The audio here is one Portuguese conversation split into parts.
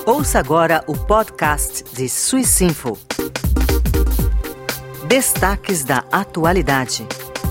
Ouça agora o podcast de Swissinfo. Destaques da atualidade.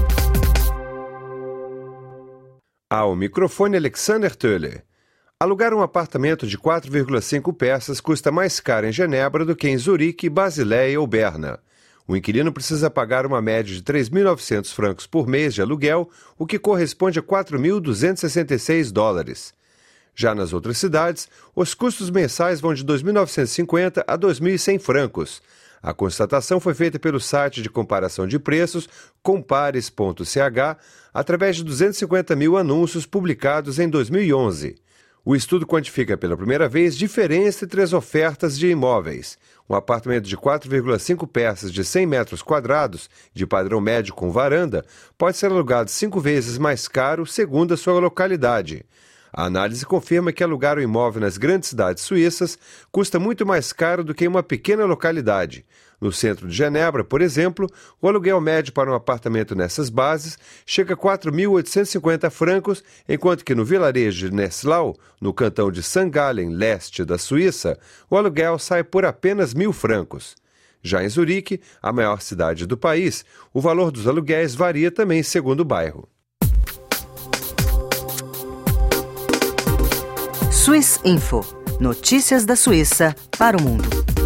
Ao microfone Alexander Töller. Alugar um apartamento de 4,5 peças custa mais caro em Genebra do que em Zurique, Basileia ou Berna. O inquilino precisa pagar uma média de 3.900 francos por mês de aluguel, o que corresponde a 4.266 dólares. Já nas outras cidades, os custos mensais vão de 2.950 a 2.100 francos. A constatação foi feita pelo site de comparação de preços compares.ch através de 250 mil anúncios publicados em 2011. O estudo quantifica pela primeira vez diferença entre as ofertas de imóveis. Um apartamento de 4,5 peças de 100 metros quadrados, de padrão médio com varanda, pode ser alugado 5 vezes mais caro segundo a sua localidade. A análise confirma que alugar um imóvel nas grandes cidades suíças custa muito mais caro do que em uma pequena localidade. No centro de Genebra, por exemplo, o aluguel médio para um apartamento nessas bases chega a 4.850 francos, enquanto que no vilarejo de Neslau, no cantão de St. Gallen, leste da Suíça, o aluguel sai por apenas 1.000 francos. Já em Zurique, a maior cidade do país, o valor dos aluguéis varia também segundo o bairro. Swissinfo. Notícias da Suíça para o mundo.